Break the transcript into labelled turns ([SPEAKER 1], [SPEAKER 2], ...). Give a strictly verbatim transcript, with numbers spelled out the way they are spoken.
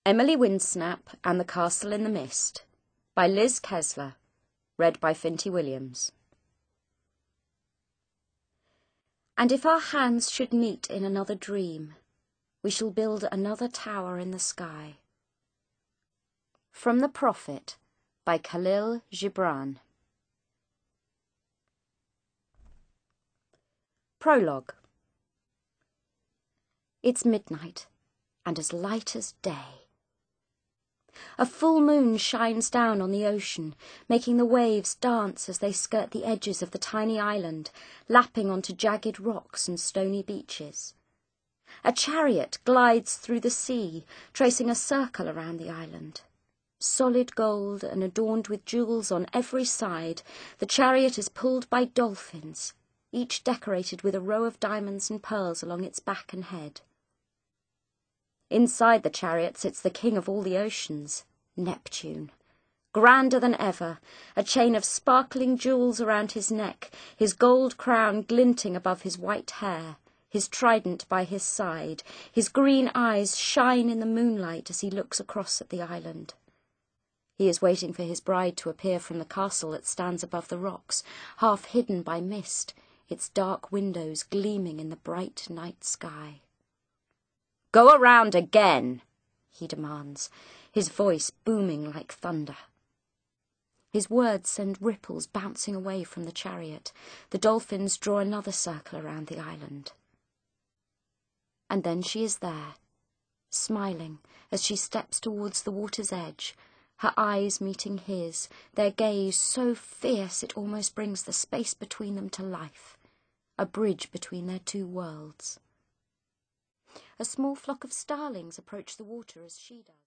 [SPEAKER 1] Emily Windsnap and the Castle in the Mist by Liz Kessler, read by Finty Williams. And if our hands should meet in another dream, we shall build another tower in the sky. From the Prophet by Khalil Gibran. Prologue. It's midnight, and as light as day. A full moon shines down on the ocean, making the waves dance as they skirt the edges of the tiny island, lapping onto jagged rocks and stony beaches. A chariot glides through the sea, tracing a circle around the island. Solid gold and adorned with jewels on every side, the chariot is pulled by dolphins, each decorated with a row of diamonds and pearls along its back and head. Inside the chariot sits the king of all the oceans, Neptune. Grander than ever, a chain of sparkling jewels around his neck, his gold crown glinting above his white hair, his trident by his side, his green eyes shine in the moonlight as he looks across at the island. He is waiting for his bride to appear from the castle that stands above the rocks, half hidden by mist, its dark windows gleaming in the bright night sky. "Go around again," he demands, his voice booming like thunder. His words send ripples bouncing away from the chariot. The dolphins draw another circle around the island. And then she is there, smiling as she steps towards the water's edge, her eyes meeting his, their gaze so fierce it almost brings the space between them to life, a bridge between their two worlds. A small flock of starlings approach the water as she does.